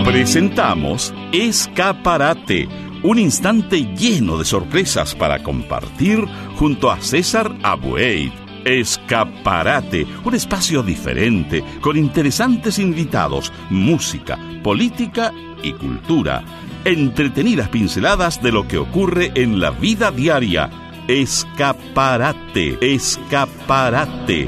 Presentamos Escaparate, un instante lleno de sorpresas para compartir junto a César Abueit. Escaparate, un espacio diferente, con interesantes invitados, música, política y cultura. Entretenidas pinceladas de lo que ocurre en la vida diaria. Escaparate, escaparate.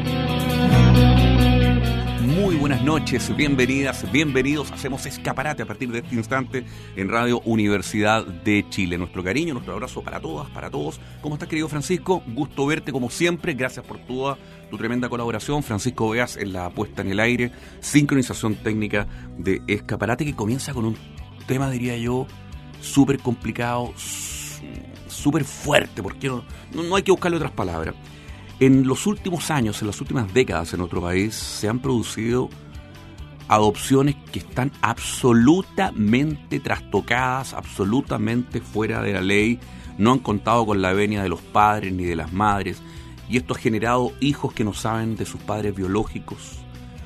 Muy buenas noches, bienvenidas, bienvenidos. Hacemos Escaparate a partir de este instante en Radio Universidad de Chile. Nuestro cariño, nuestro abrazo para todas, para todos. ¿Cómo estás, querido Francisco? Gusto verte como siempre. Gracias por toda tu tremenda colaboración. Francisco Beas en la puesta en el aire, sincronización técnica de Escaparate, que comienza con un tema, diría yo, súper complicado, súper fuerte, porque no hay que buscarle otras palabras. En los últimos años, en las últimas décadas en nuestro país, se han producido adopciones que están absolutamente trastocadas, absolutamente fuera de la ley, no han contado con la venia de los padres ni de las madres, y esto ha generado hijos que no saben de sus padres biológicos,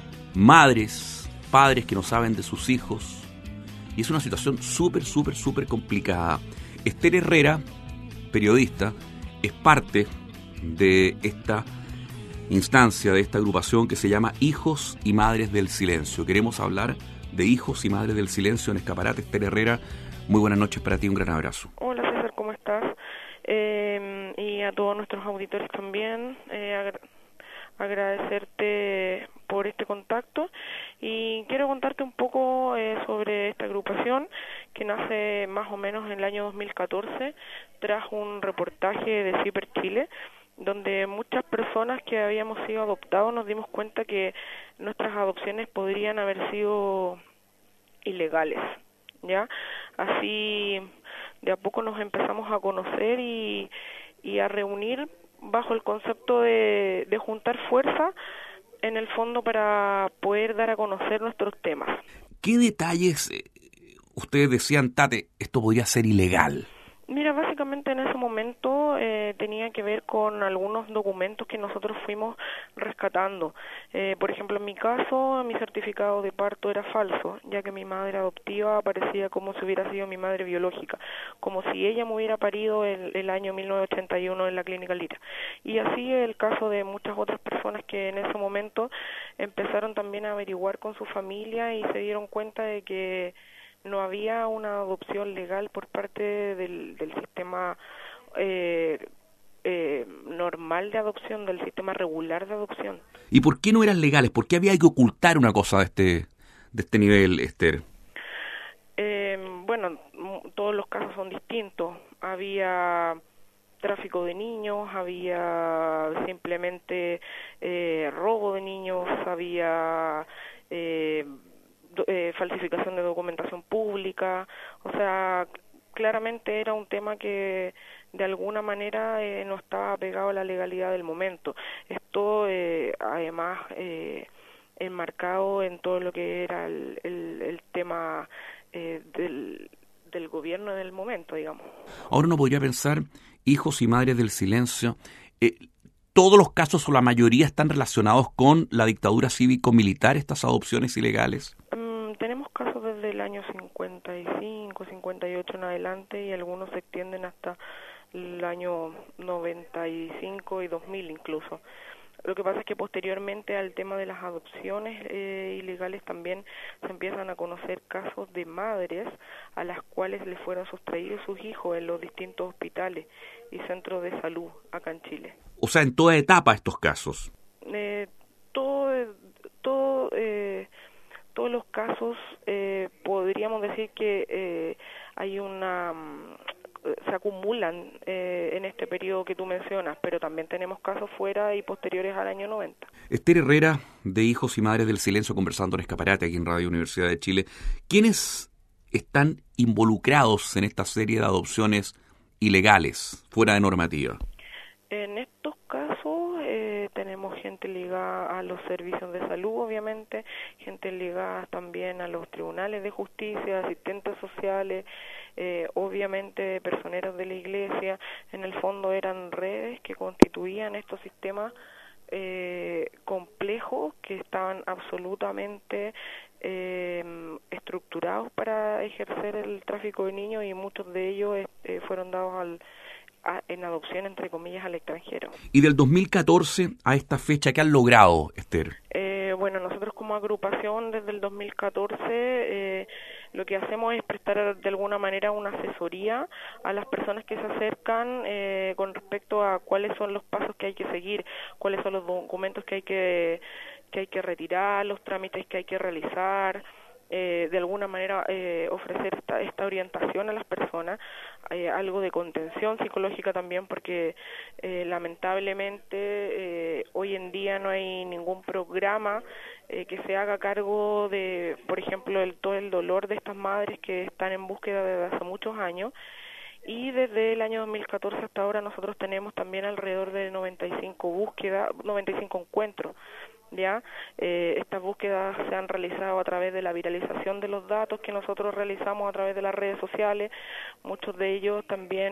padres que no saben de sus hijos, y es una situación súper complicada. Esther Herrera, periodista, es parte de esta instancia, de esta agrupación que se llama Hijos y Madres del Silencio. Queremos hablar de Hijos y Madres del Silencio en Escaparate. Esther Herrera, muy buenas noches para ti, un gran abrazo. Hola César, ¿cómo estás? Y a todos nuestros auditores también, agradecerte por este contacto, y quiero contarte un poco sobre esta agrupación que nace más o menos en el año 2014 tras un reportaje de CIPER Chile, donde muchas personas que habíamos sido adoptados nos dimos cuenta que nuestras adopciones podrían haber sido ilegales, ¿ya? Así de a poco nos empezamos a conocer y a reunir bajo el concepto de juntar fuerza en el fondo para poder dar a conocer nuestros temas. ¿Qué detalles ustedes decían, Tate, esto podría ser ilegal? Mira, básicamente en ese momento tenía que ver con algunos documentos que nosotros fuimos rescatando. Por ejemplo, en mi caso, mi certificado de parto era falso, ya que mi madre adoptiva aparecía como si hubiera sido mi madre biológica, como si ella me hubiera parido el año 1981 en la Clínica Lira. Y así el caso de muchas otras personas que en ese momento empezaron también a averiguar con su familia y se dieron cuenta de que no había una adopción legal por parte del sistema normal de adopción, del sistema regular de adopción. ¿Y por qué no eran legales? ¿Por qué había que ocultar una cosa de este nivel, Esther? Bueno, todos los casos son distintos. Había tráfico de niños, había simplemente robo de niños, había falsificación de documentación pública. O sea, claramente era un tema que de alguna manera no estaba pegado a la legalidad del momento. Esto además enmarcado en todo lo que era el tema del gobierno del momento, digamos. Ahora uno podría pensar, Hijos y Madres del Silencio, ¿todos los casos o la mayoría están relacionados con la dictadura cívico-militar, estas adopciones ilegales? Tenemos casos desde el año 55, 58 en adelante, y algunos se extienden hasta el año 95 y 2000 incluso. Lo que pasa es que posteriormente al tema de las adopciones ilegales también se empiezan a conocer casos de madres a las cuales les fueron sustraídos sus hijos en los distintos hospitales y centros de salud acá en Chile. O sea, en toda etapa estos casos. Todos los casos podríamos decir que hay se acumulan en este periodo que tú mencionas, pero también tenemos casos fuera y posteriores al año 90. Esther Herrera, de Hijos y Madres del Silencio, conversando en Escaparate aquí en Radio Universidad de Chile. ¿Quiénes están involucrados en esta serie de adopciones ilegales, fuera de normativa? En estos casos tenemos gente ligada a los servicios de salud, obviamente, gente ligada también a los tribunales de justicia, asistentes sociales, obviamente personeros de la iglesia. En el fondo eran redes que constituían estos sistemas complejos que estaban absolutamente estructurados para ejercer el tráfico de niños, y muchos de ellos fueron dados en adopción, entre comillas, al extranjero. Y del 2014 a esta fecha, ¿qué han logrado, Esther? Bueno, nosotros como agrupación desde el 2014 lo que hacemos es prestar de alguna manera una asesoría a las personas que se acercan con respecto a cuáles son los pasos que hay que seguir, cuáles son los documentos que hay que retirar, los trámites que hay que realizar. De alguna manera ofrecer esta orientación a las personas, algo de contención psicológica también, porque lamentablemente hoy en día no hay ningún programa que se haga cargo de, por ejemplo, todo el dolor de estas madres que están en búsqueda desde hace muchos años. Y desde el año 2014 hasta ahora nosotros tenemos también alrededor de 95 encuentros. ¿Ya? Estas búsquedas se han realizado a través de la viralización de los datos que nosotros realizamos a través de las redes sociales, muchos de ellos también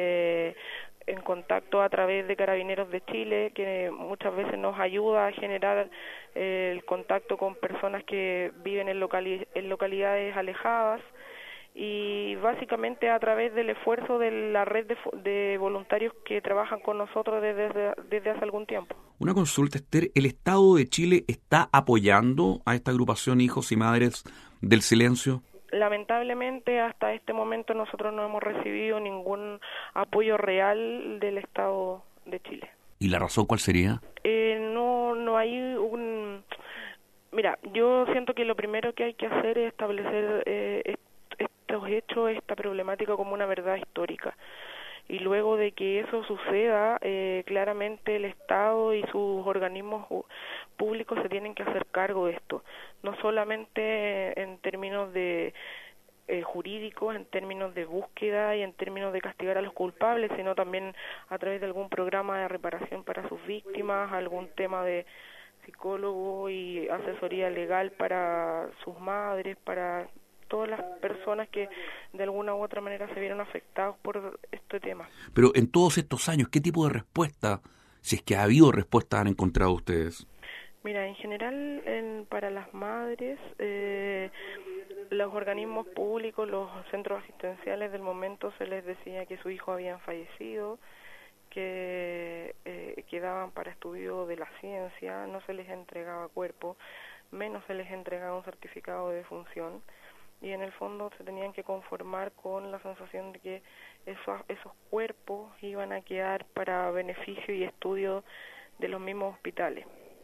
en contacto a través de Carabineros de Chile, que muchas veces nos ayuda a generar el contacto con personas que viven en localidades alejadas, y básicamente a través del esfuerzo de la red de voluntarios que trabajan con nosotros desde hace algún tiempo. Una consulta, Esther, ¿el Estado de Chile está apoyando a esta agrupación Hijos y Madres del Silencio? Lamentablemente hasta este momento nosotros no hemos recibido ningún apoyo real del Estado de Chile. ¿Y la razón cuál sería? No hay un... Mira, yo siento que lo primero que hay que hacer es establecer estos hechos, esta problemática como una verdad histórica. Y luego de que eso suceda, claramente el Estado y sus organismos públicos se tienen que hacer cargo de esto, no solamente en términos de jurídicos, en términos de búsqueda y en términos de castigar a los culpables, sino también a través de algún programa de reparación para sus víctimas, algún tema de psicólogo y asesoría legal para sus madres, para todas las personas que de alguna u otra manera se vieron afectados por este tema. Pero en todos estos años, ¿qué tipo de respuesta, si es que ha habido respuesta, han encontrado ustedes? Mira, en general para las madres, los organismos públicos, los centros asistenciales del momento se les decía que sus hijos habían fallecido, que quedaban para estudio de la ciencia, no se les entregaba cuerpo, menos se les entregaba un certificado de defunción, y en el fondo se tenían que conformar con la sensación de que esos cuerpos iban a quedar para beneficio y estudio de los mismos hospitales.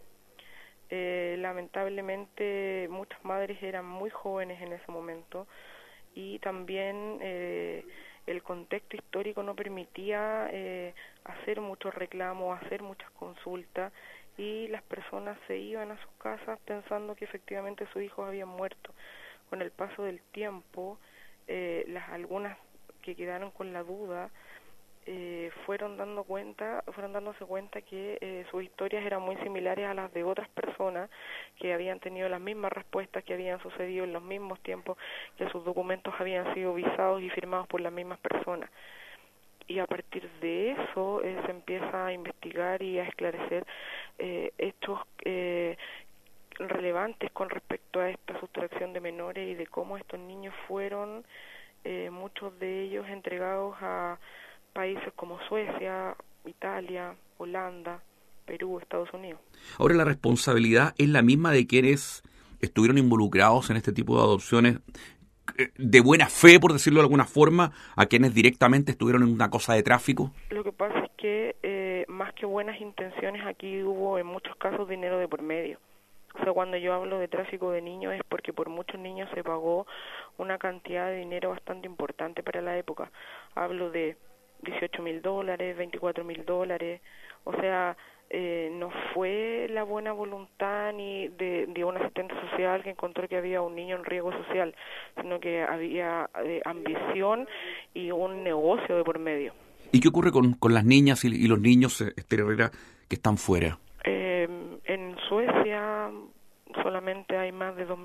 Lamentablemente muchas madres eran muy jóvenes en ese momento, y también el contexto histórico no permitía hacer muchos reclamos, hacer muchas consultas, y las personas se iban a sus casas pensando que efectivamente sus hijos habían muerto. Con el paso del tiempo, algunas que quedaron con la duda fueron dándose cuenta que sus historias eran muy similares a las de otras personas que habían tenido las mismas respuestas, que habían sucedido en los mismos tiempos, que sus documentos habían sido visados y firmados por las mismas personas. Y a partir de eso se empieza a investigar y a esclarecer hechos relevantes con respecto a esta sustracción de menores y de cómo estos niños fueron, muchos de ellos entregados a países como Suecia, Italia, Holanda, Perú, Estados Unidos. Ahora, la responsabilidad es la misma de quienes estuvieron involucrados en este tipo de adopciones de buena fe, por decirlo de alguna forma, a quienes directamente estuvieron en una cosa de tráfico. Lo que pasa es que más que buenas intenciones, aquí hubo en muchos casos dinero de por medio. O sea, cuando yo hablo de tráfico de niños es porque por muchos niños se pagó una cantidad de dinero bastante importante para la época. Hablo de $18,000, $24,000, o sea, no fue la buena voluntad ni de un asistente social que encontró que había un niño en riesgo social, sino que había ambición y un negocio de por medio. ¿Y qué ocurre con las niñas y los niños, Esther Herrera, que están fuera? En Suecia solamente hay más de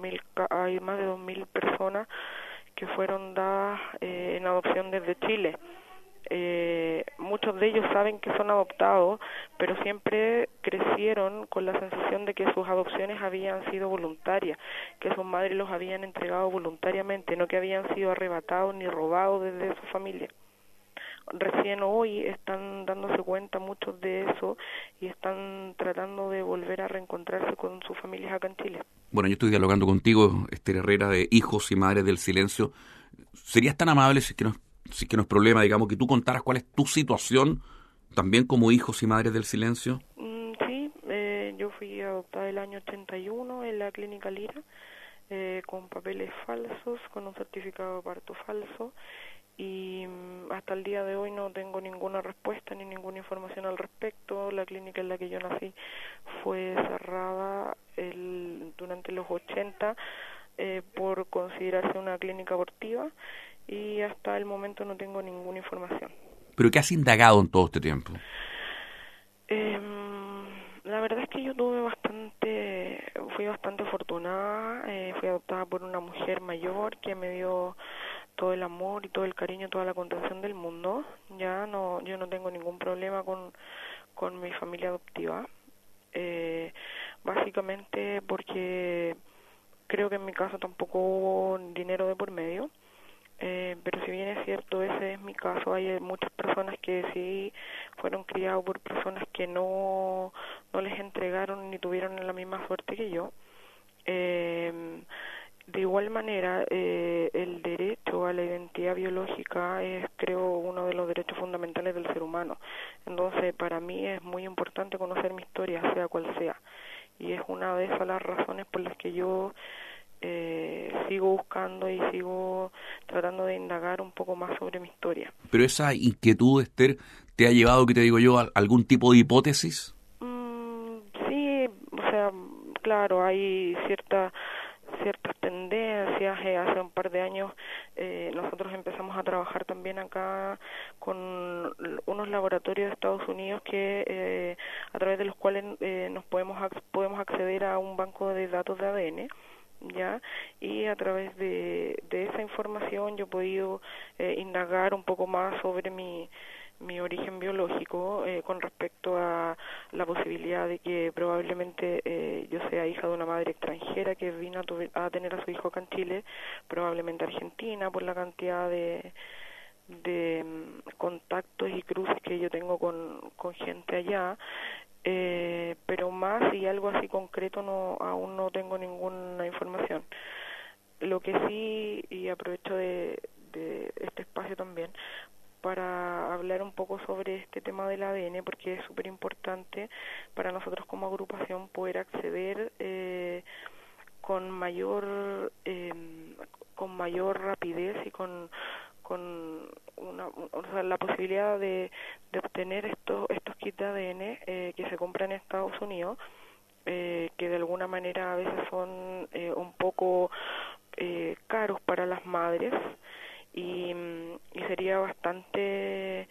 2.000 personas que fueron dadas en adopción desde Chile. Muchos de ellos saben que son adoptados, pero siempre crecieron con la sensación de que sus adopciones habían sido voluntarias, que sus madres los habían entregado voluntariamente, no que habían sido arrebatados ni robados desde su familia. Recién hoy están dándose cuenta muchos de eso y están tratando de volver a reencontrarse con sus familias acá en Chile. Bueno, yo estoy dialogando contigo, Esther Herrera, de Hijos y Madres del Silencio. ¿Serías tan amable, si es que no es problema, digamos, que tú contaras cuál es tu situación también como Hijos y Madres del Silencio? Sí, yo fui adoptada el año 81 en la Clínica Lira, con papeles falsos, con un certificado de parto falso, y hasta el día de hoy no tengo ninguna respuesta ni ninguna información al respecto. La clínica en la que yo nací fue cerrada durante los 80 por considerarse una clínica abortiva, y hasta el momento no tengo ninguna información. ¿Pero qué has indagado en todo este tiempo? La verdad es que yo fui bastante afortunada. Fui adoptada por una mujer mayor que me dio todo el amor y todo el cariño, toda la contención del mundo. Yo no tengo ningún problema con mi familia adoptiva, básicamente porque creo que en mi caso tampoco hubo dinero de por medio. Pero si bien es cierto, ese es mi caso, hay muchas personas que sí fueron criados por personas que no les entregaron ni tuvieron la misma suerte que yo. De igual manera, el derecho a la identidad biológica es, creo, uno de los derechos fundamentales del ser humano. Entonces, para mí es muy importante conocer mi historia, sea cual sea. Y es una de esas las razones por las que yo sigo buscando y sigo tratando de indagar un poco más sobre mi historia. Pero esa inquietud, Esther, ¿te ha llevado, que te digo yo, a algún tipo de hipótesis? Sí, o sea, claro, hay ciertas tendencias. Hace un par de años nosotros empezamos a trabajar también acá con unos laboratorios de Estados Unidos que a través de los cuales podemos acceder a un banco de datos de ADN, ¿ya? Y a través de esa información yo he podido indagar un poco más sobre mi origen biológico, con respecto a la posibilidad de que probablemente yo sea hija de una madre extranjera que vino a tener a su hijo acá en Chile, probablemente argentina, por la cantidad de contactos y cruces que yo tengo con gente allá. Pero más y algo así concreto aún no tengo ninguna información. Lo que sí, y aprovecho de este espacio también para hablar un poco sobre este tema del ADN, porque es súper importante para nosotros como agrupación poder acceder con mayor rapidez y con la posibilidad de obtener estos kits de ADN que se compran en Estados Unidos, que de alguna manera a veces son un poco caros para las madres, y sería bastante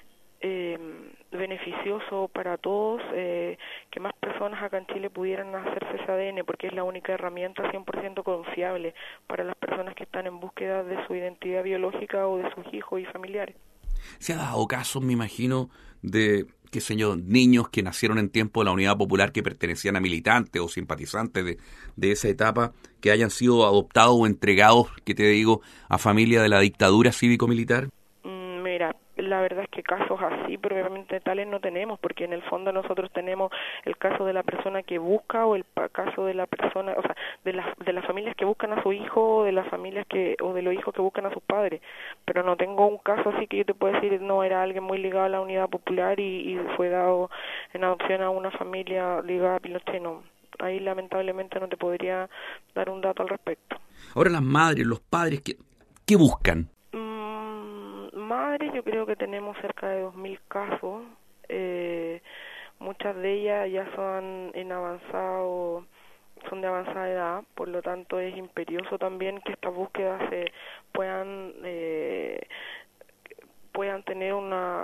beneficioso para todos que más personas acá en Chile pudieran hacerse ese ADN, porque es la única herramienta 100% confiable para las personas que están en búsqueda de su identidad biológica o de sus hijos y familiares. Se ha dado casos, me imagino, de, qué sé yo, niños que nacieron en tiempo de la Unidad Popular, que pertenecían a militantes o simpatizantes de esa etapa, que hayan sido adoptados o entregados, que te digo, a familia de la dictadura cívico-militar. Mira, la verdad es que casos así probablemente tales no tenemos, porque en el fondo nosotros tenemos el caso de la persona que busca, o el caso de la persona, o sea, de las familias que buscan a su hijo, o de las familias o de los hijos que buscan a sus padres, pero no tengo un caso así que yo te puedo decir, no, era alguien muy ligado a la Unidad Popular y fue dado en adopción a una familia ligada a Pinochet. No, ahí lamentablemente no te podría dar un dato al respecto. Ahora las madres, los padres, ¿qué buscan? Madres, yo creo que tenemos cerca de 2.000 casos. Muchas de ellas ya son de avanzada edad, por lo tanto es imperioso también que estas búsquedas puedan tener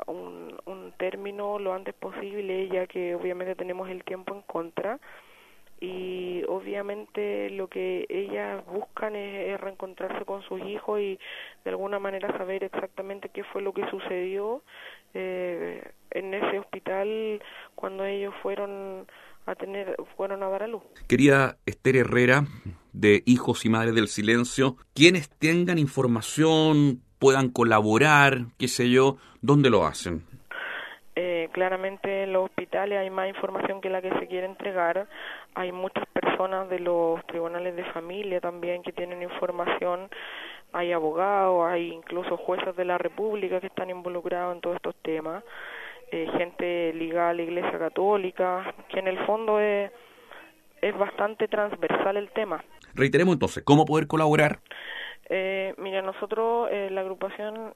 un término lo antes posible, ya que obviamente tenemos el tiempo en contra. y obviamente lo que ellas buscan es reencontrarse con sus hijos y de alguna manera saber exactamente qué fue lo que sucedió en ese hospital cuando ellos fueron a dar a luz. Querida Esther Herrera, de Hijos y Madres del Silencio, quienes tengan información, puedan colaborar, qué sé yo, ¿dónde lo hacen? Claramente en los hospitales hay más información que la que se quiere entregar. Hay muchas personas de los tribunales de familia también que tienen información. Hay abogados, hay incluso jueces de la República que están involucrados en todos estos temas. Gente ligada a la Iglesia Católica, que en el fondo es bastante transversal el tema. Reiteremos entonces, ¿cómo poder colaborar? Mira, nosotros, la agrupación,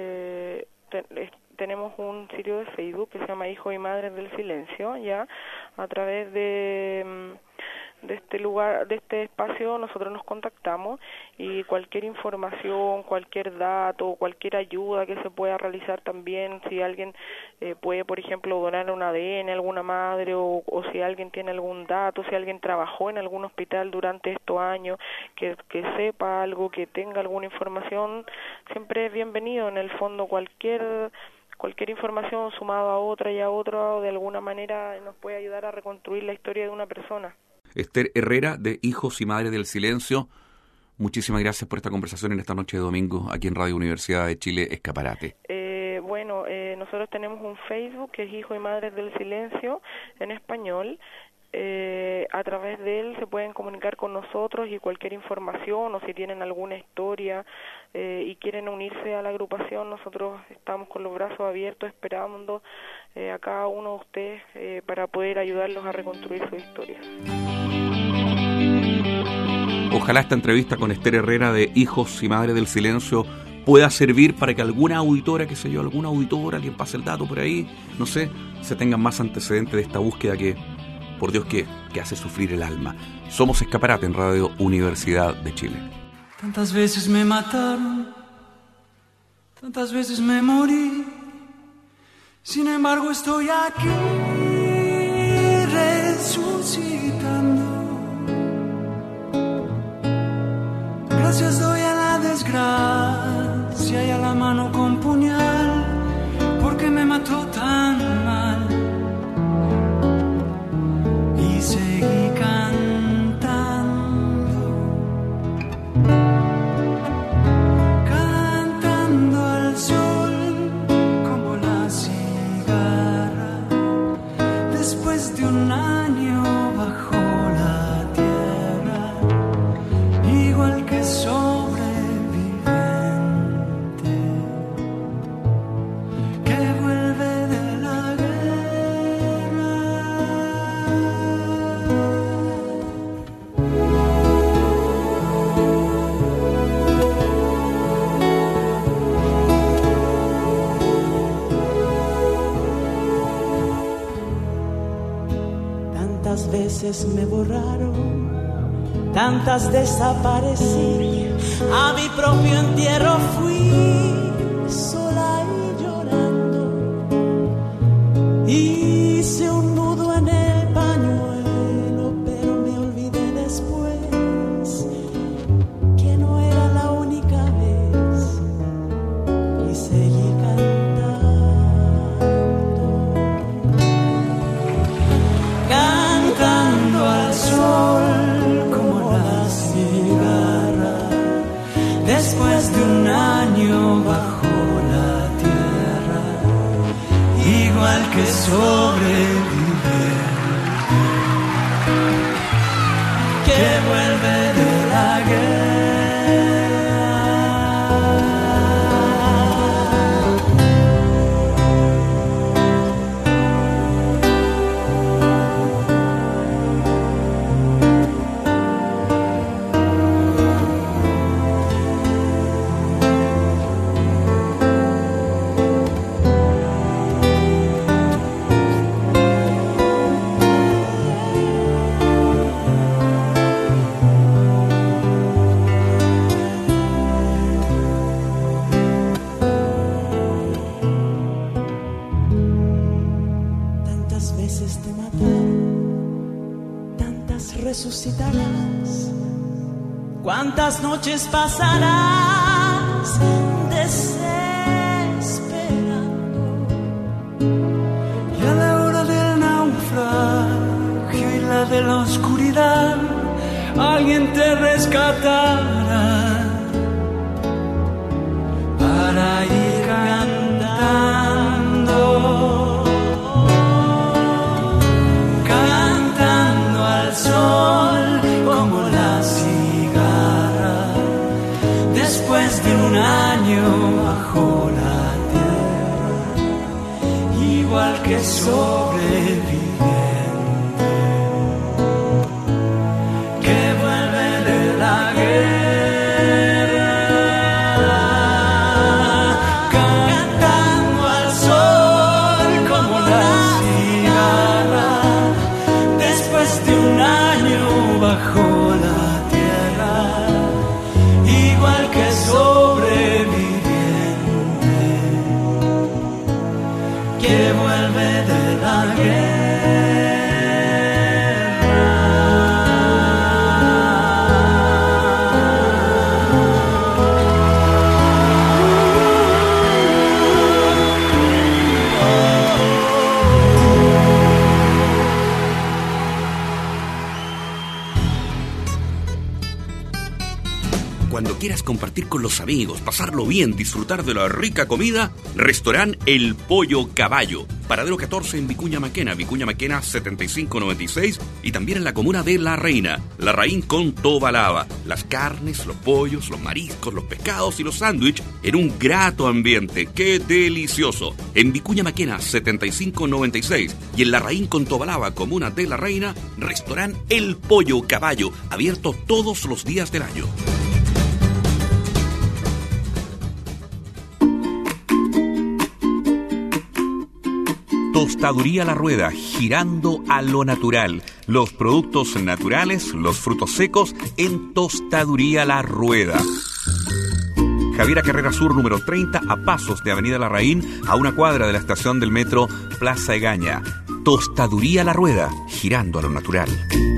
tenemos un sitio de Facebook que se llama Hijos y Madres del Silencio, ya, a través de este lugar, de este espacio, nosotros nos contactamos y cualquier información, cualquier dato, cualquier ayuda que se pueda realizar también, si alguien puede, por ejemplo, donar un ADN a alguna madre o si alguien tiene algún dato, si alguien trabajó en algún hospital durante estos años, que sepa algo, que tenga alguna información, siempre es bienvenido. En el fondo cualquier información sumada a otra y a otra, de alguna manera nos puede ayudar a reconstruir la historia de una persona. Esther Herrera, de Hijos y Madres del Silencio, muchísimas gracias por esta conversación en esta noche de domingo aquí en Radio Universidad de Chile, Escaparate. Nosotros tenemos un Facebook que es Hijos y Madres del Silencio en español. A través de él se pueden comunicar con nosotros y cualquier información, o si tienen alguna historia y quieren unirse a la agrupación, nosotros estamos con los brazos abiertos esperando a cada uno de ustedes para poder ayudarlos a reconstruir su historia. Ojalá esta entrevista con Esther Herrera de Hijos y Madres del Silencio pueda servir para que alguna auditora, qué sé yo, alguna auditora, alguien pase el dato por ahí, no sé, se tengan más antecedentes de esta búsqueda que, por Dios, que hace sufrir el alma. Somos Escaparate en Radio Universidad de Chile. Tantas veces me mataron, tantas veces me morí, sin embargo estoy aquí resucitando. Gracias doy a la desgracia y a la mano con puñal, porque me mató tan mal. Y seguí cantando al sol como la cigarra, después de un año bajo la tierra, igual que sobreviviente que vuelve de la guerra. Tantas veces me borraron, tantas desaparecí, a mi propio entierro fui sola y llorando. Hice un nudo en el pañuelo, pero me olvidé después que no era la única vez, y seguí cantando al sol como la cigarra, después de un año bajo la tierra, igual que sobreviviente que vuelve de la guerra. ¿Cuántas noches pasarás desesperando? Y a la hora del naufragio y la de la oscuridad, alguien te rescatará para ir cantando, cantando al sol como la cigarra, después de un año bajo la tierra, igual que sobreviviente que vuelve de la guerra, cantando al sol como la cigarra, después de un año bajo la tierra, igual que sobreviviente que vuelve de la guerra. Cuando quieras compartir con los amigos, pasarlo bien, disfrutar de la rica comida, Restaurant El Pollo Caballo. Paradero 14 en Vicuña Maquena, Vicuña Maquena 7596, y también en la comuna de La Reina, Larraín con Tobalaba. Las carnes, los pollos, los mariscos, los pescados y los sándwiches en un grato ambiente. ¡Qué delicioso! En Vicuña Maquena 7596 y en Larraín con Tobalaba, comuna de La Reina, Restaurant El Pollo Caballo, abierto todos los días del año. Tostaduría La Rueda, girando a lo natural. Los productos naturales, los frutos secos en Tostaduría La Rueda. Javiera Carrera Sur, número 30, a pasos de Avenida Larraín, a una cuadra de la estación del metro Plaza Egaña. Tostaduría La Rueda, girando a lo natural.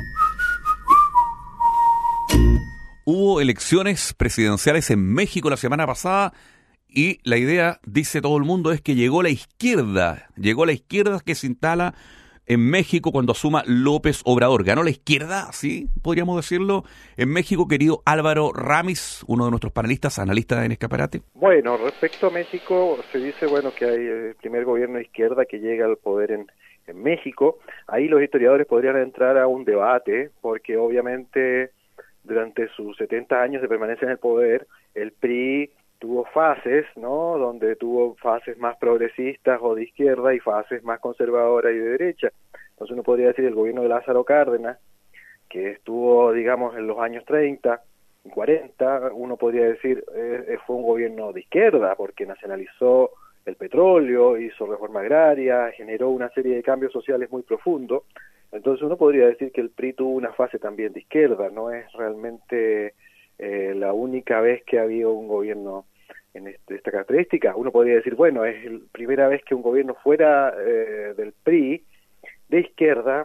Hubo elecciones presidenciales en México la semana pasada. Y la idea, dice todo el mundo, es que llegó la izquierda que se instala en México cuando asuma López Obrador. Ganó la izquierda, ¿sí? Podríamos decirlo, en México, querido Álvaro Ramis, uno de nuestros panelistas, analistas en Escaparate. Bueno, respecto a México, se dice que hay el primer gobierno de izquierda que llega al poder en México. Ahí los historiadores podrían entrar a un debate, porque obviamente durante sus 70 años de permanencia en el poder, el PRI tuvo fases, ¿no? Donde tuvo fases más progresistas o de izquierda y fases más conservadoras y de derecha. Entonces uno podría decir el gobierno de Lázaro Cárdenas, que estuvo, digamos, en los años 30 y 40, uno podría decir fue un gobierno de izquierda, porque nacionalizó el petróleo, hizo reforma agraria, generó una serie de cambios sociales muy profundos. Entonces uno podría decir que el PRI tuvo una fase también de izquierda, no es realmente la única vez que ha habido un gobierno en esta característica. Uno podría decir, bueno, es la primera vez que un gobierno fuera del PRI, de izquierda,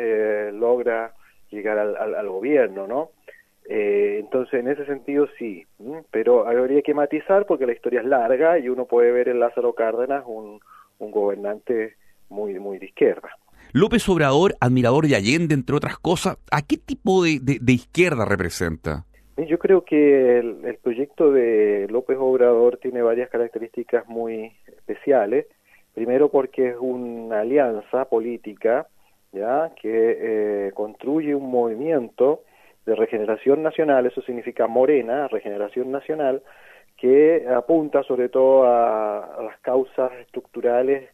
logra llegar al gobierno, ¿no? Entonces, en ese sentido, sí, pero habría que matizar porque la historia es larga y uno puede ver en Lázaro Cárdenas un gobernante muy, muy de izquierda. López Obrador, admirador de Allende, entre otras cosas, ¿a qué tipo de izquierda representa? Yo creo que el proyecto de López Obrador tiene varias características muy especiales. Primero porque es una alianza política, ya que construye un movimiento de regeneración nacional, eso significa Morena, regeneración nacional, que apunta sobre todo a las causas estructurales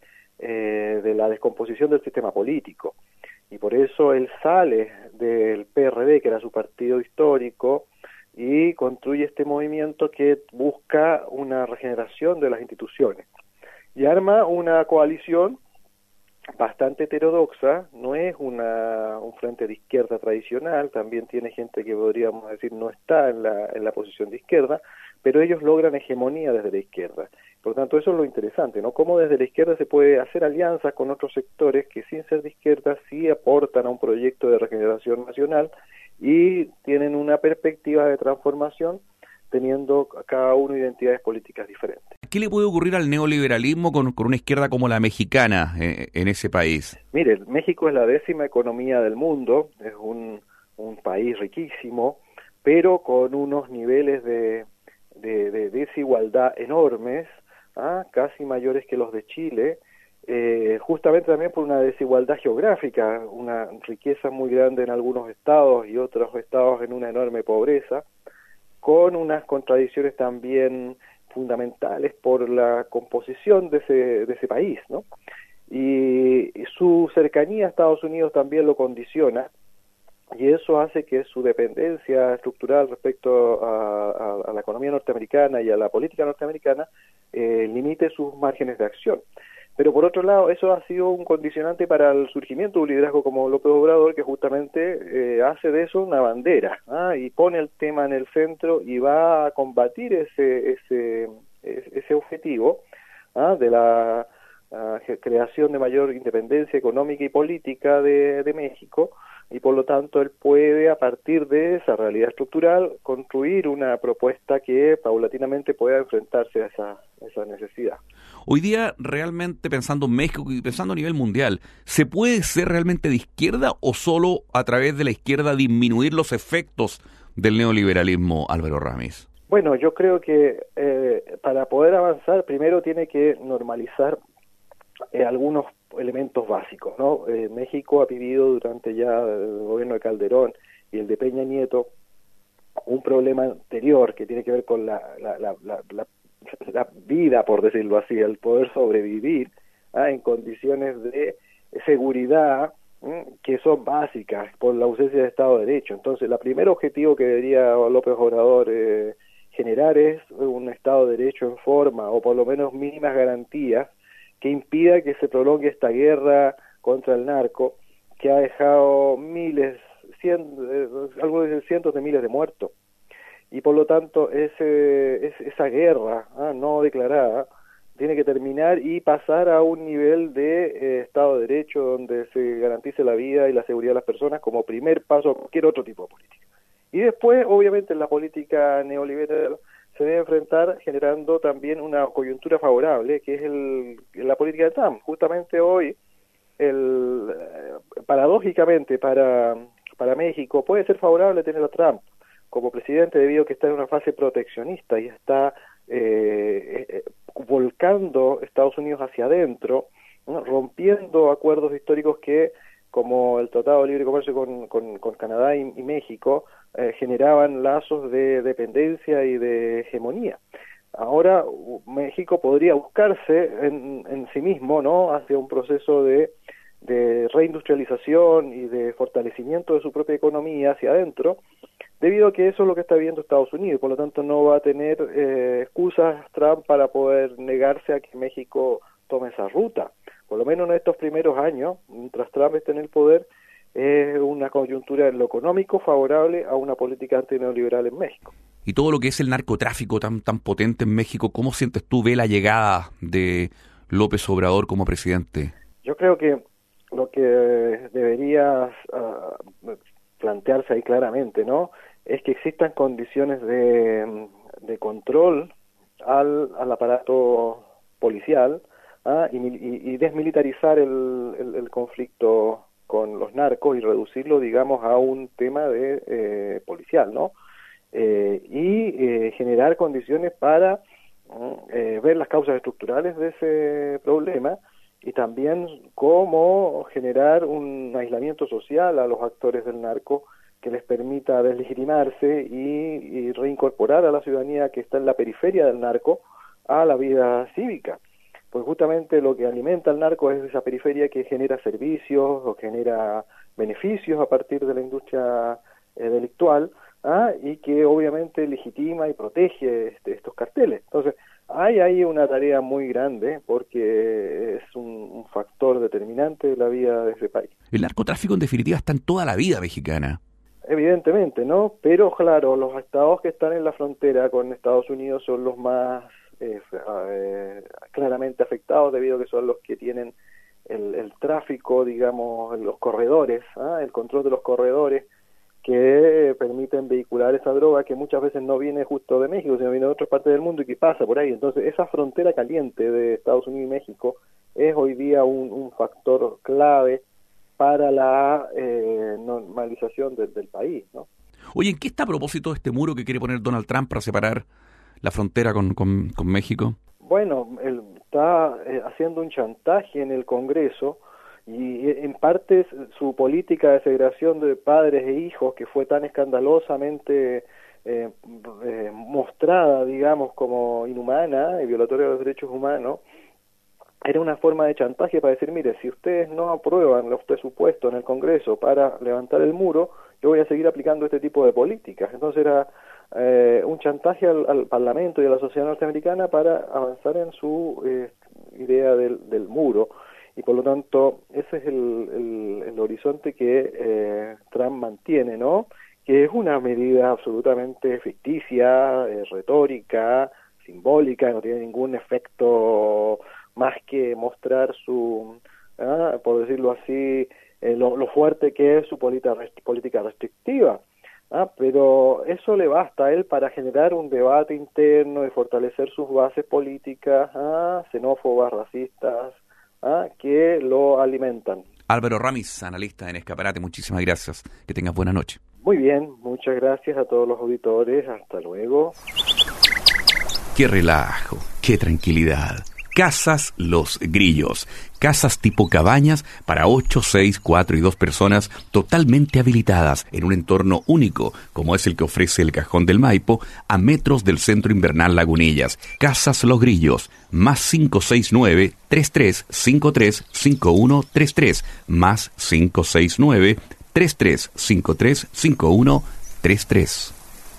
de la descomposición del sistema político. Y por eso él sale del PRD, que era su partido histórico, y construye este movimiento que busca una regeneración de las instituciones. Y arma una coalición bastante heterodoxa, no es un frente de izquierda tradicional, también tiene gente que podríamos decir no está en la posición de izquierda, pero ellos logran hegemonía desde la izquierda. Por lo tanto, eso es lo interesante, ¿no? Cómo desde la izquierda se puede hacer alianzas con otros sectores que sin ser de izquierda sí aportan a un proyecto de regeneración nacional y tienen una perspectiva de transformación teniendo cada uno identidades políticas diferentes. ¿Qué le puede ocurrir al neoliberalismo con una izquierda como la mexicana en ese país? Mire, México es la 10ª economía del mundo, es un país riquísimo, pero con unos niveles de desigualdad enormes, casi mayores que los de Chile, justamente también por una desigualdad geográfica, una riqueza muy grande en algunos estados y otros estados en una enorme pobreza, con unas contradicciones también fundamentales por la composición de ese país, ¿no? Y su cercanía a Estados Unidos también lo condiciona, y eso hace que su dependencia estructural respecto a la economía norteamericana y a la política norteamericana limite sus márgenes de acción. Pero por otro lado, eso ha sido un condicionante para el surgimiento de un liderazgo como López Obrador, que justamente hace de eso una bandera, y pone el tema en el centro y va a combatir ese objetivo de la creación de mayor independencia económica y política de México, y por lo tanto él puede, a partir de esa realidad estructural, construir una propuesta que paulatinamente pueda enfrentarse a esa necesidad. Hoy día, realmente pensando en México y pensando a nivel mundial, ¿se puede ser realmente de izquierda o solo a través de la izquierda disminuir los efectos del neoliberalismo, Álvaro Ramis? Bueno, yo creo que para poder avanzar, primero tiene que normalizar algunos elementos básicos, ¿no? México ha vivido durante ya el gobierno de Calderón y el de Peña Nieto un problema anterior que tiene que ver con la vida, por decirlo así, el poder sobrevivir en condiciones de seguridad que son básicas por la ausencia de Estado de Derecho. Entonces, el primer objetivo que debería López Obrador generar es un Estado de Derecho en forma, o por lo menos mínimas garantías, que impida que se prolongue esta guerra contra el narco, que ha dejado algunos dicen cientos de miles de muertos. Y por lo tanto, esa guerra no declarada tiene que terminar y pasar a un nivel de Estado de Derecho donde se garantice la vida y la seguridad de las personas como primer paso a cualquier otro tipo de política. Y después, obviamente, la política neoliberal se debe enfrentar generando también una coyuntura favorable, que es la política de Trump. Justamente hoy, paradójicamente para México, puede ser favorable tener a Trump como presidente debido a que está en una fase proteccionista y está volcando Estados Unidos hacia adentro, ¿no? Rompiendo acuerdos históricos que, como el Tratado de Libre Comercio con Canadá y México, generaban lazos de dependencia y de hegemonía. Ahora México podría buscarse en sí mismo, ¿no?, hacia un proceso de reindustrialización y de fortalecimiento de su propia economía hacia adentro, debido a que eso es lo que está viendo Estados Unidos. Por lo tanto, no va a tener excusas Trump para poder negarse a que México tome esa ruta. Por lo menos en estos primeros años, mientras Trump esté en el poder, es una coyuntura en lo económico favorable a una política antineoliberal en México. Y todo lo que es el narcotráfico tan potente en México, ¿cómo sientes tú ve la llegada de López Obrador como presidente? Yo creo que lo que debería plantearse ahí claramente, ¿no?, es que existan condiciones de control al aparato policial y desmilitarizar el conflicto con los narcos y reducirlo, digamos, a un tema de policial, ¿no? Y generar condiciones para ver las causas estructurales de ese problema y también cómo generar un aislamiento social a los actores del narco que les permita deslegitimarse y reincorporar a la ciudadanía que está en la periferia del narco a la vida cívica. Pues justamente lo que alimenta al narco es esa periferia que genera servicios o genera beneficios a partir de la industria delictual, y que obviamente legitima y protege estos carteles. Entonces, hay ahí una tarea muy grande porque es un factor determinante de la vida de ese país. El narcotráfico en definitiva está en toda la vida mexicana. Evidentemente, ¿no? Pero claro, los estados que están en la frontera con Estados Unidos son los más claramente afectados debido a que son los que tienen el tráfico, digamos, los corredores, el control de los corredores que permiten vehicular esa droga que muchas veces no viene justo de México, sino viene de otras partes del mundo y que pasa por ahí. Entonces, esa frontera caliente de Estados Unidos y México es hoy día un factor clave para la normalización del país, ¿no? Oye, ¿en qué está a propósito este muro que quiere poner Donald Trump para separar la frontera con México? Bueno, él está haciendo un chantaje en el Congreso y en parte su política de segregación de padres e hijos, que fue tan escandalosamente mostrada, digamos, como inhumana y violatoria de los derechos humanos, era una forma de chantaje para decir, mire, si ustedes no aprueban los presupuestos en el Congreso para levantar el muro, yo voy a seguir aplicando este tipo de políticas. Entonces era un chantaje al Parlamento y a la sociedad norteamericana para avanzar en su idea del muro. Y por lo tanto, ese es el horizonte que Trump mantiene, ¿no? Que es una medida absolutamente ficticia, retórica, simbólica, no tiene ningún efecto más que mostrar su, por decirlo así, lo fuerte que es su política restrictiva. Pero eso le basta a él para generar un debate interno y fortalecer sus bases políticas, xenófobas, racistas, que lo alimentan. Álvaro Ramis, analista en Escaparate, muchísimas gracias. Que tengas buena noche. Muy bien, muchas gracias a todos los auditores. Hasta luego. Qué relajo, qué tranquilidad. Casas Los Grillos. Casas tipo cabañas para 8, 6, 4 y 2 personas totalmente habilitadas en un entorno único, como es el que ofrece el Cajón del Maipo, a metros del Centro Invernal Lagunillas. Casas Los Grillos, más 569-3353-5133, más 569-3353-5133.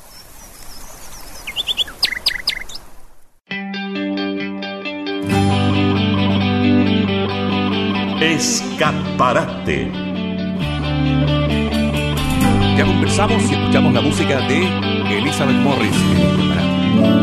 Escaparate. Ya conversamos y escuchamos la música de Elizabeth Morris en Escaparate.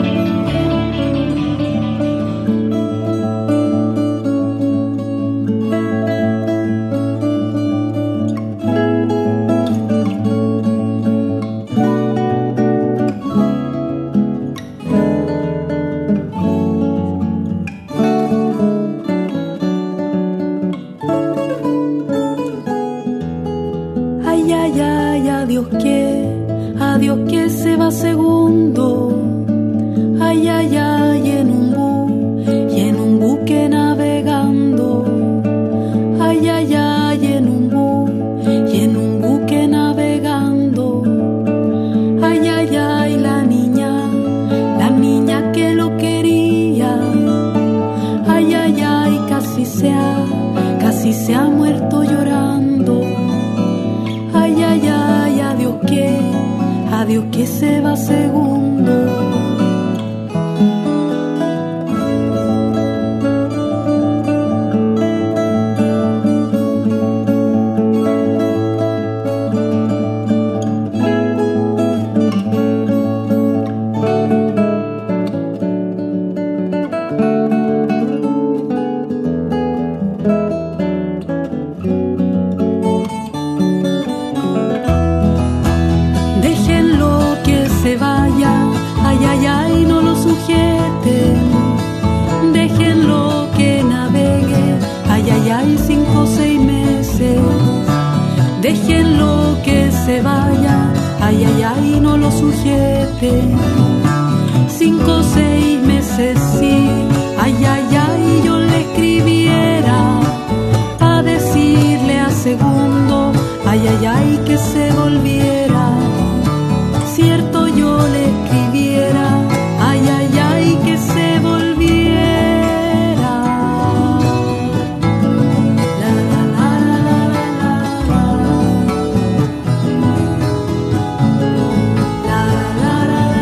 Adiós que se va segundo, ay, ay, ay, en un buque navegando, ay, ay, ay, en un buque navegando, ay, ay, ay, la niña que lo quería, ay, ay, ay, casi se ha muerto llorando, ay, ay, ay, adiós que se va segundo. Déjenlo que navegue, ay, ay, ay, 5 o 6 meses. Déjenlo que se vaya, ay, ay, ay, no lo sujeten. 5 o 6 meses, sí, ay, ay, ay, yo le escribiera a decirle a segundo, ay, ay, ay, que se volviera. Cierto, yo le escribiera, ay, ay, ay, que se volviera. La, la, la, la, la, la, la, la,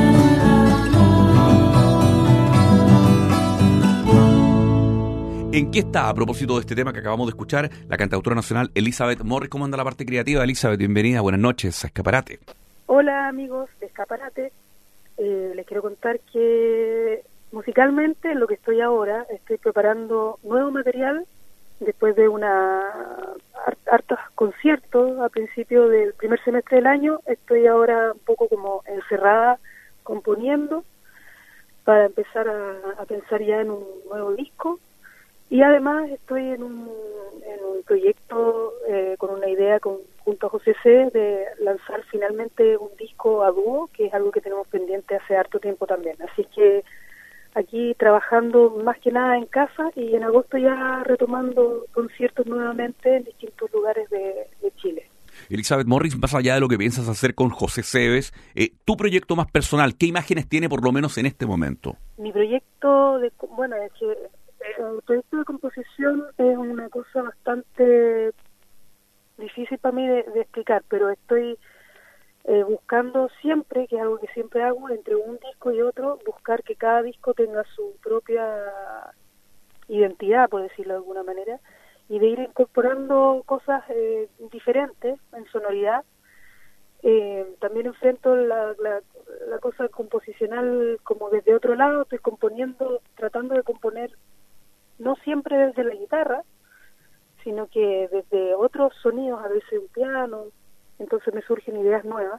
la. ¿En qué está, a propósito de este tema que acabamos de escuchar, la cantautora nacional Elizabeth Morris? ¿Cómo anda la parte creativa? Elizabeth, bienvenida, buenas noches a Escaparate. Hola amigos de Escaparate, les quiero contar que musicalmente, en lo que estoy ahora, estoy preparando nuevo material después de hartos conciertos a principio del primer semestre del año. Estoy ahora un poco como encerrada componiendo para empezar a pensar ya en un nuevo disco, y además estoy en un proyecto con una idea junto a José C. de lanzar finalmente un disco a dúo, que es algo que tenemos pendiente hace harto tiempo también. Así es que aquí trabajando más que nada en casa, y en agosto ya retomando conciertos nuevamente en distintos lugares de Chile. Elizabeth Morris, más allá de lo que piensas hacer con José Cebes, tu proyecto más personal, ¿qué imágenes tiene por lo menos en este momento? Mi proyecto es que el proyecto de composición es una cosa bastante difícil para mí de explicar, pero estoy buscando siempre, que es algo que siempre hago, entre un disco y otro, buscar que cada disco tenga su propia identidad, por decirlo de alguna manera, y de ir incorporando cosas diferentes en sonoridad. También enfrento la cosa composicional como desde otro lado. Estoy componiendo, tratando de componer no siempre desde la guitarra, sino que desde otros sonidos, a veces un piano. Entonces me surgen ideas nuevas,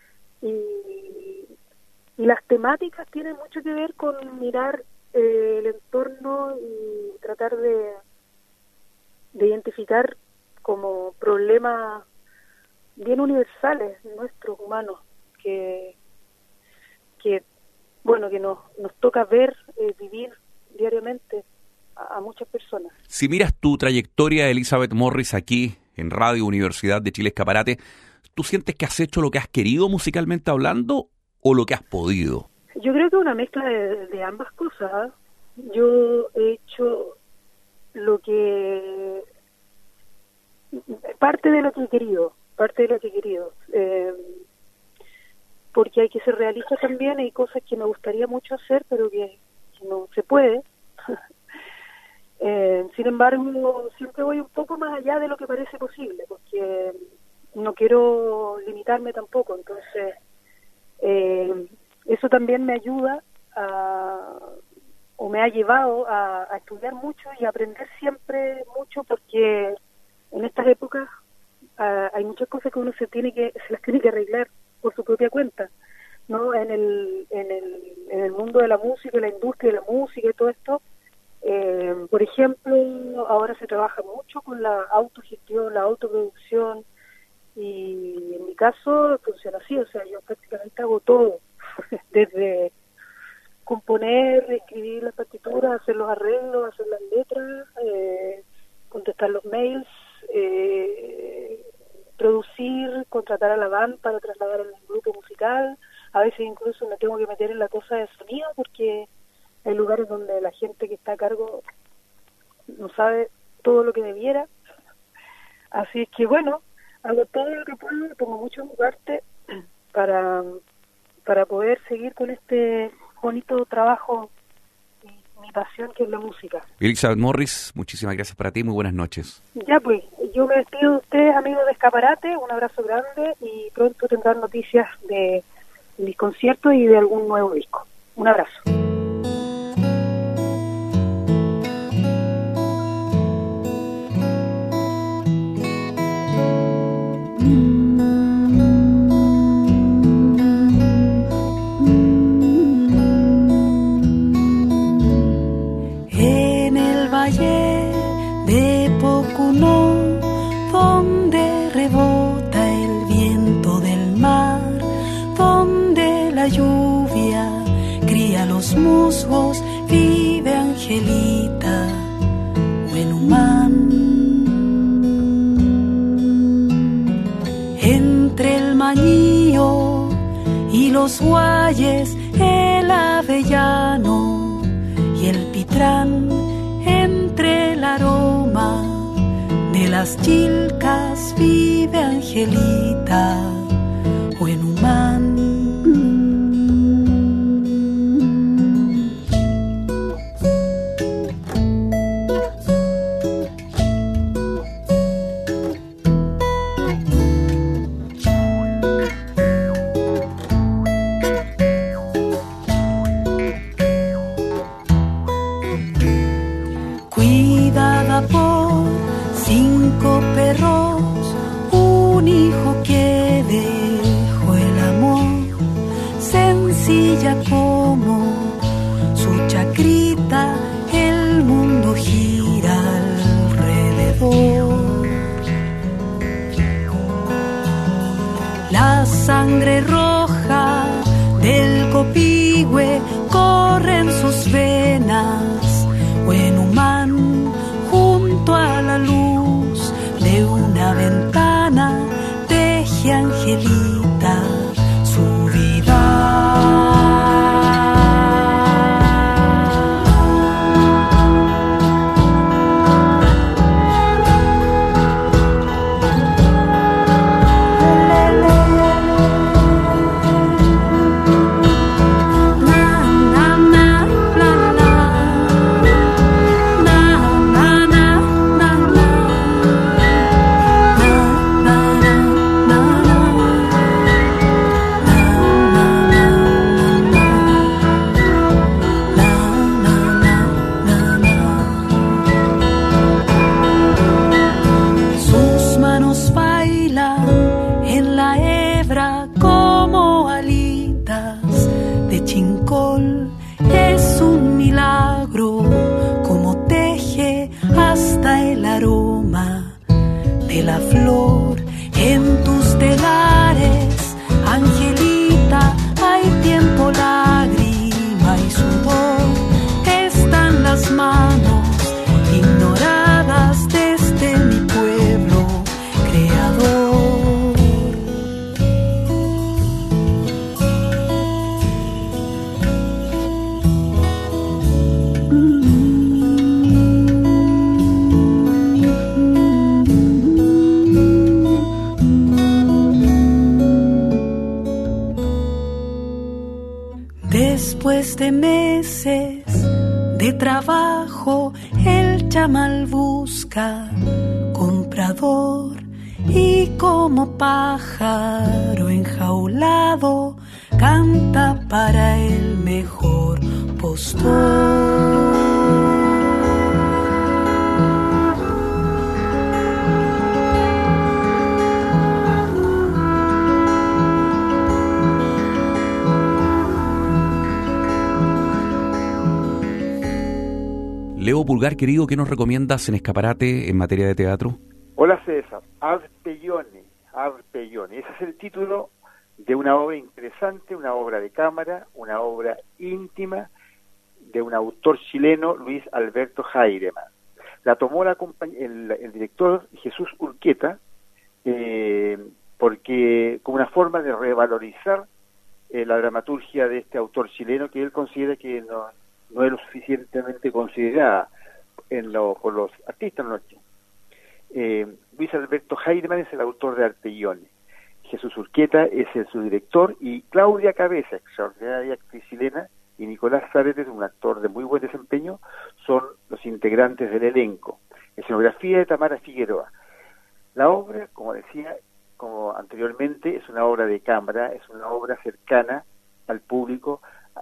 y las temáticas tienen mucho que ver con mirar el entorno y tratar de identificar como problemas bien universales nuestros humanos que nos toca ver, vivir diariamente a muchas personas. Si miras tu trayectoria, Elizabeth Morris, aquí en Radio Universidad de Chile Escaparate, ¿tú sientes que has hecho lo que has querido musicalmente hablando o lo que has podido? Yo creo que una mezcla de ambas cosas. Yo he hecho lo que parte de lo que he querido, porque hay que ser realista también. Hay cosas que me gustaría mucho hacer, pero que no se puede. Sin embargo, siempre voy un poco más allá de lo que parece posible, porque no quiero limitarme tampoco. Entonces, eso también me ayuda o me ha llevado a estudiar mucho y a aprender siempre mucho, porque en estas épocas hay muchas cosas que uno se las tiene que arreglar por su propia cuenta, ¿no? En el mundo de la música, la industria de la música y todo esto. Por ejemplo, ahora se trabaja mucho con la autogestión, la autoproducción, y en mi caso funciona así. O sea, yo prácticamente hago todo, desde componer, escribir las partituras, hacer los arreglos, hacer las letras, contestar los mails, producir, contratar a la band para trasladar al grupo musical. A veces incluso me tengo que meter en la cosa de sonido, porque hay lugares donde la gente que está a cargo no sabe todo lo que debiera. Así es que bueno, hago todo lo que puedo, pongo mucho en mi parte para poder seguir con este bonito trabajo y mi pasión, que es la música. Elizabeth Morris, muchísimas gracias para ti, muy buenas noches. Ya pues, yo me despido de ustedes, amigos de Escaparate, un abrazo grande, y pronto tendrán noticias de mis conciertos y de algún nuevo disco. Un abrazo. En el valle de Pocunó, donde rebota el viento del mar, donde la lluvia cría los musgos, vive Angelita Huenumán. Entre el mañío y los guayes, el avellano y el pitrán, entre el aroma de las chilcas, vive Angelita Huenumán. sencilla como su chacrita, el mundo gira alrededor. La sangre roja del Copihue corre en sus venas, Huenumán, junto a la luz de una ventana, teje Angelita su vida. Es un milagro como teje hasta el aroma de la flor en tus telares, Angelita. Hay tiempo, lágrima y sudor, están las manos ignoradas desde mi pueblo creador. Después de meses de trabajo, el chamal busca comprador y como pájaro enjaulado canta para el mejor postor. Leo Pulgar, querido, ¿qué nos recomiendas en Escaparate en materia de teatro? Hola César, Arpellone. Ese es el título de una obra interesante, una obra de cámara, una obra íntima de un autor chileno, Luis Alberto Heidemann. La tomó el director Jesús Urquieta, porque como una forma de revalorizar la dramaturgia de este autor chileno, que él considera que no es lo suficientemente considerada por los artistas nuestros. Luis Alberto Heidemann es el autor de Arpellone, Jesús Urquieta es su director, y Claudia Cabeza, extraordinaria actriz chilena, y Nicolás Zárate, un actor de muy buen desempeño, son los integrantes del elenco. Escenografía de Tamara Figueroa. La obra, como decía, como anteriormente, es una obra de cámara, es una obra cercana al público,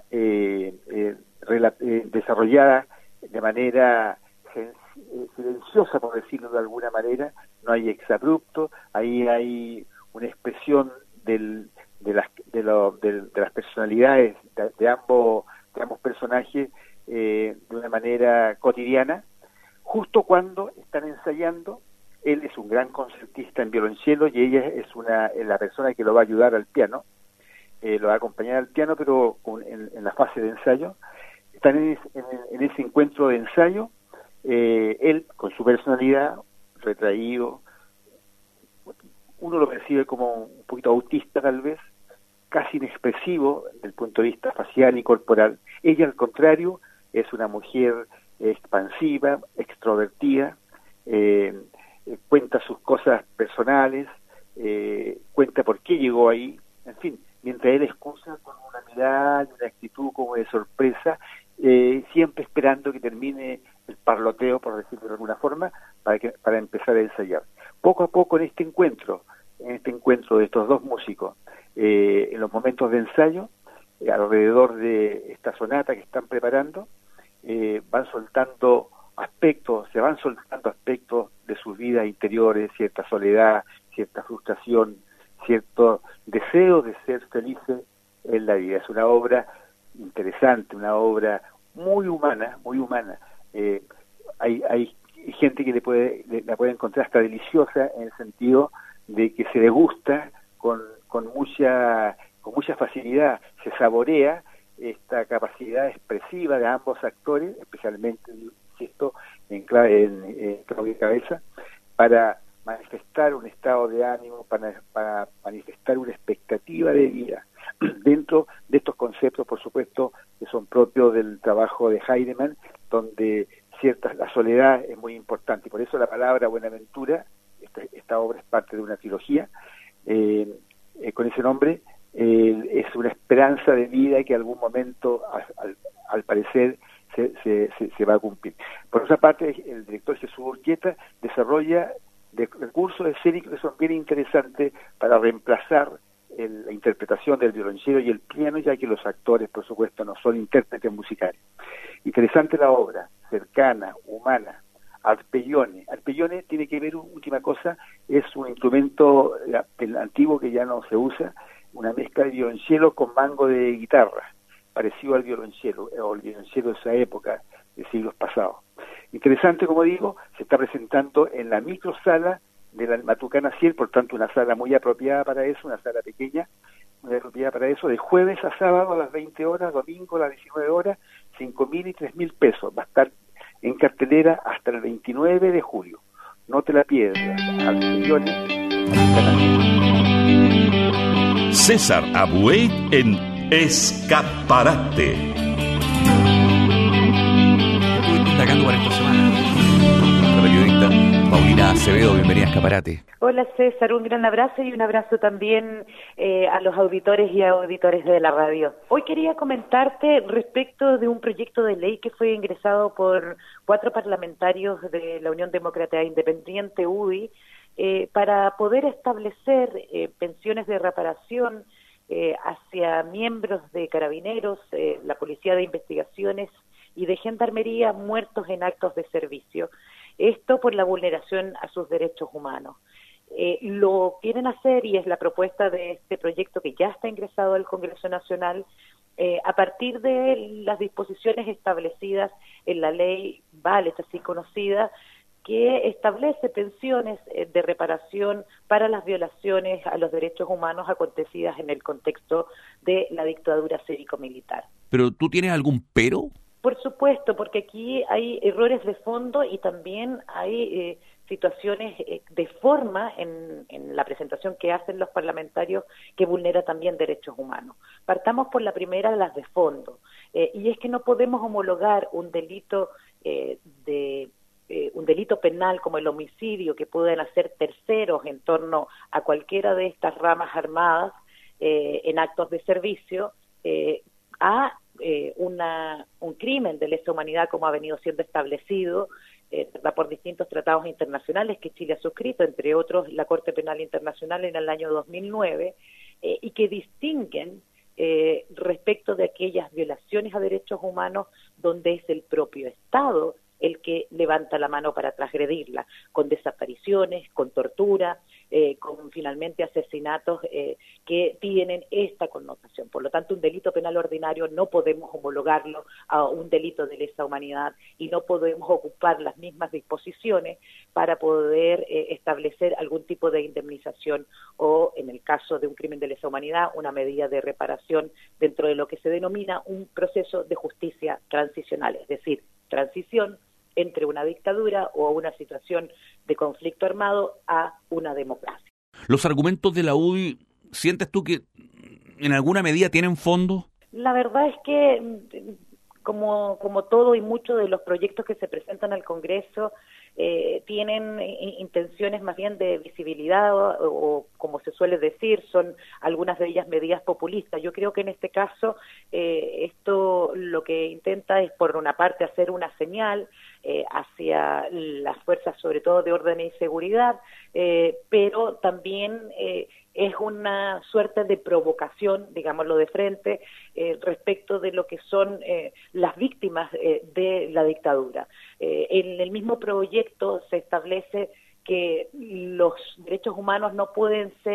desarrollada de manera silenciosa, por decirlo de alguna manera. No hay exabrupto, ahí hay una expresión de las personalidades de ambos personajes de una manera cotidiana, justo cuando están ensayando. Él es un gran concertista en violonchelo y ella es la persona que lo va a ayudar al piano, lo va a acompañar al piano, pero en la fase de ensayo. Están en ese encuentro de ensayo, él con su personalidad, retraído, uno lo percibe como un poquito autista tal vez, casi inexpresivo desde el punto de vista facial y corporal. Ella, al contrario, es una mujer expansiva, extrovertida, cuenta sus cosas personales, cuenta por qué llegó ahí, en fin, mientras él excusa con una mirada y una actitud como de sorpresa, siempre esperando que termine el parloteo, por decirlo de alguna forma, para empezar a ensayar. Poco a poco en este encuentro de estos dos músicos, en los momentos de ensayo, alrededor de esta sonata que están preparando, se van soltando aspectos de sus vidas interiores, cierta soledad, cierta frustración, cierto deseo de ser felices en la vida. Es una obra interesante, una obra muy humana, muy humana. Hay gente que la puede encontrar hasta deliciosa, en el sentido de que se degusta con mucha facilidad, se saborea esta capacidad expresiva de ambos actores, especialmente, insisto, en Claudia Cabeza, para manifestar un estado de ánimo, para manifestar una expectativa de vida dentro de estos conceptos, por supuesto, que son propios del trabajo de Heidemann, donde la soledad es muy importante, y por eso la palabra Buenaventura, esta obra es parte de una trilogía con ese nombre, es una esperanza de vida que algún momento, al parecer, se va a cumplir. Por otra parte, el director Jesús Urquieta desarrolla recursos escénicos que son bien interesantes para reemplazar la interpretación del violonchelo y el piano, ya que los actores, por supuesto, no son intérpretes musicales. Interesante la obra, cercana, humana. Arpellone tiene que ver, última cosa, es un instrumento antiguo que ya no se usa, una mezcla de violonchelo con mango de guitarra, parecido al violonchelo, o el violonchelo de esa época, de siglos pasados. Interesante, como digo, se está presentando en la microsala de la Matucana Ciel, por tanto una sala muy apropiada para eso, una sala pequeña, muy apropiada para eso, de jueves a sábado a las 20 horas, domingo a las 19 horas, 5.000 y 3.000 pesos. Va a estar en cartelera hasta el 29 de julio. No te la pierdas. César Abuey en Escaparate. Estuve destacando para esta semana. La periodista Paulina Acevedo, bienvenida a Escaparate. Hola César, un gran abrazo y un abrazo también a los auditores y auditores de la radio. Hoy quería comentarte respecto de un proyecto de ley que fue ingresado por 4 parlamentarios de la Unión Demócrata Independiente, UDI, para poder establecer pensiones de reparación hacia miembros de Carabineros, la Policía de Investigaciones y de Gendarmería muertos en actos de servicio. Esto por la vulneración a sus derechos humanos. Lo quieren hacer, y es la propuesta de este proyecto que ya está ingresado al Congreso Nacional, a partir de las disposiciones establecidas en la ley Vales, así conocida, que establece pensiones de reparación para las violaciones a los derechos humanos acontecidas en el contexto de la dictadura cívico-militar. ¿Pero tú tienes algún pero? Por supuesto, porque aquí hay errores de fondo y también hay situaciones de forma en la presentación que hacen los parlamentarios que vulnera también derechos humanos. Partamos por la primera, las de fondo, y es que no podemos homologar un delito un delito penal como el homicidio que pueden hacer terceros en torno a cualquiera de estas ramas armadas en actos de servicio a un crimen de lesa humanidad como ha venido siendo establecido por distintos tratados internacionales que Chile ha suscrito, entre otros la Corte Penal Internacional en el año 2009, y que distinguen respecto de aquellas violaciones a derechos humanos donde es el propio Estado el que levanta la mano para transgredirla, con desapariciones, con tortura, con finalmente asesinatos que tienen esta connotación. Por lo tanto, un delito penal ordinario no podemos homologarlo a un delito de lesa humanidad y no podemos ocupar las mismas disposiciones para poder establecer algún tipo de indemnización o, en el caso de un crimen de lesa humanidad, una medida de reparación dentro de lo que se denomina un proceso de justicia transicional, es decir, transición entre una dictadura o una situación de conflicto armado a una democracia. ¿Los argumentos de la UDI, sientes tú que en alguna medida tienen fondo? La verdad es que, como todo y muchos de los proyectos que se presentan al Congreso, tienen intenciones más bien de visibilidad o, como se suele decir, son algunas de ellas medidas populistas. Yo creo que en este caso esto lo que intenta es, por una parte, hacer una señal hacia las fuerzas, sobre todo de orden y seguridad, pero también es una suerte de provocación, digámoslo de frente, respecto de lo que son las víctimas de la dictadura. En el mismo proyecto se establece que los derechos humanos no pueden ser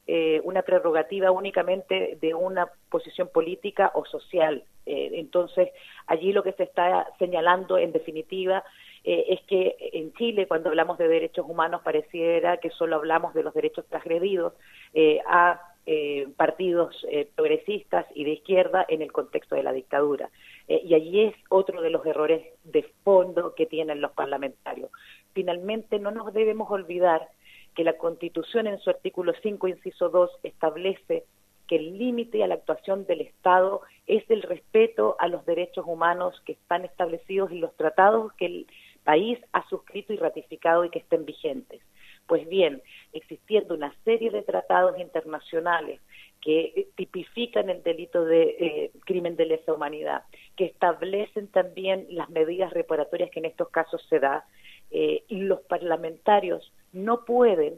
una prerrogativa únicamente de una posición política o social. Entonces, allí lo que se está señalando, en definitiva, es que en Chile, cuando hablamos de derechos humanos, pareciera que solo hablamos de los derechos transgredidos a partidos progresistas y de izquierda en el contexto de la dictadura. Y allí es otro de los errores de fondo que tienen los parlamentarios. Finalmente, no nos debemos olvidar que la Constitución, en su artículo 5, inciso 2, establece que el límite a la actuación del Estado es el respeto a los derechos humanos que están establecidos en los tratados que el país ha suscrito y ratificado y que estén vigentes. Pues bien, existiendo una serie de tratados internacionales que tipifican el delito de crimen de lesa humanidad, que establecen también las medidas reparatorias que en estos casos se da, y los parlamentarios no pueden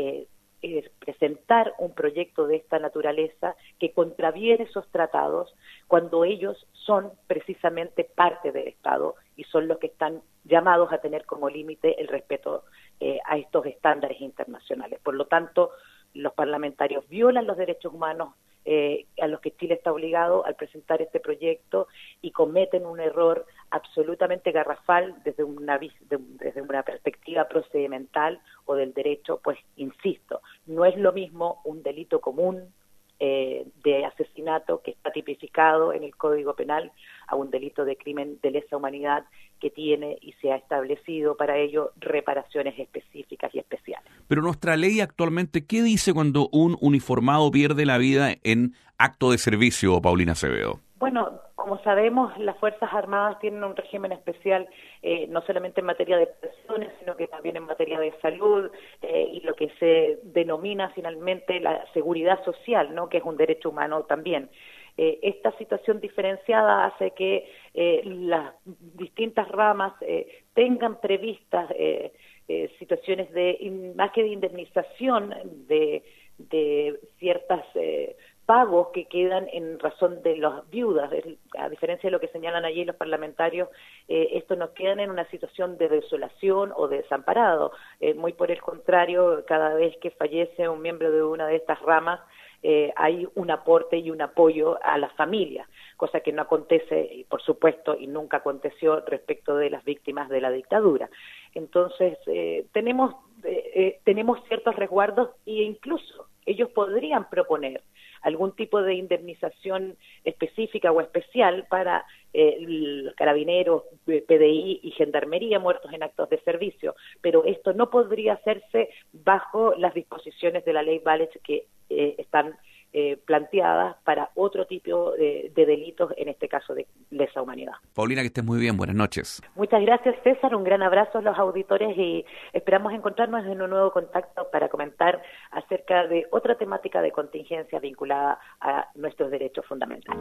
presentar un proyecto de esta naturaleza que contraviene esos tratados cuando ellos son precisamente parte del Estado y son los que están llamados a tener como límite el respeto a estos estándares internacionales. Por lo tanto, los parlamentarios violan los derechos humanos a los que Chile está obligado al presentar este proyecto y cometen un error absolutamente garrafal desde una perspectiva procedimental o del derecho. Pues insisto, no es lo mismo un delito común de asesinato que está tipificado en el Código Penal a un delito de crimen de lesa humanidad que tiene y se ha establecido para ello reparaciones específicas y especiales. Pero nuestra ley actualmente, ¿qué dice cuando un uniformado pierde la vida en acto de servicio, Paulina Acevedo? Bueno, como sabemos, las Fuerzas Armadas tienen un régimen especial, no solamente en materia de personas, sino que también en materia de salud y lo que se denomina finalmente la seguridad social, ¿no?, que es un derecho humano también. Esta situación diferenciada hace que las distintas ramas tengan previstas situaciones más que de indemnización de ciertas pagos que quedan en razón de las viudas. A diferencia de lo que señalan allí los parlamentarios, estos no quedan en una situación de desolación o de desamparado. Muy por el contrario, cada vez que fallece un miembro de una de estas ramas, hay un aporte y un apoyo a las familias, cosa que no acontece, por supuesto, y nunca aconteció respecto de las víctimas de la dictadura. Entonces, tenemos ciertos resguardos e incluso ellos podrían proponer algún tipo de indemnización específica o especial para carabineros, PDI y Gendarmería muertos en actos de servicio, pero esto no podría hacerse bajo las disposiciones de la ley Bález que están planteadas para otro tipo de delitos, en este caso de lesa humanidad. Paulina, que estés muy bien, buenas noches. Muchas gracias, César, un gran abrazo a los auditores y esperamos encontrarnos en un nuevo contacto para comentar acerca de otra temática de contingencia vinculada a nuestros derechos fundamentales.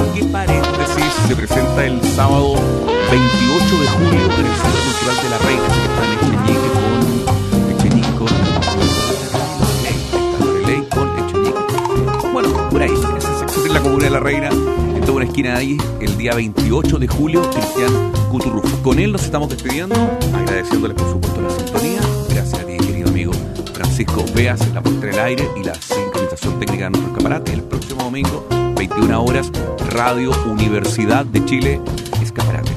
que paréntesis se presenta el sábado 28 de julio en el Centro Cultural de la Reina, que está en Echenique con Echenique. Bueno, por ahí, en esa sección de la comuna de la Reina, en toda una esquina de ahí, el día 28 de julio, Cristian Cuturrufo. Con él nos estamos despidiendo, agradeciéndole por supuesto la sintonía. Gracias a ti, querido amigo Francisco Beas, la puesta en el aire y la sincronización técnica de nuestro escaparate. El próximo domingo, 21 horas, Radio Universidad de Chile, Escaparate.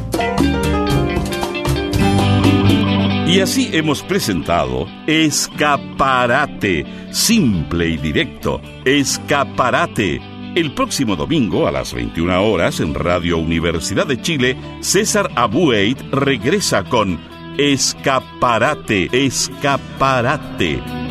Y así hemos presentado Escaparate, simple y directo, Escaparate. El próximo domingo a las 21 horas en Radio Universidad de Chile, César Abueit regresa con Escaparate, Escaparate.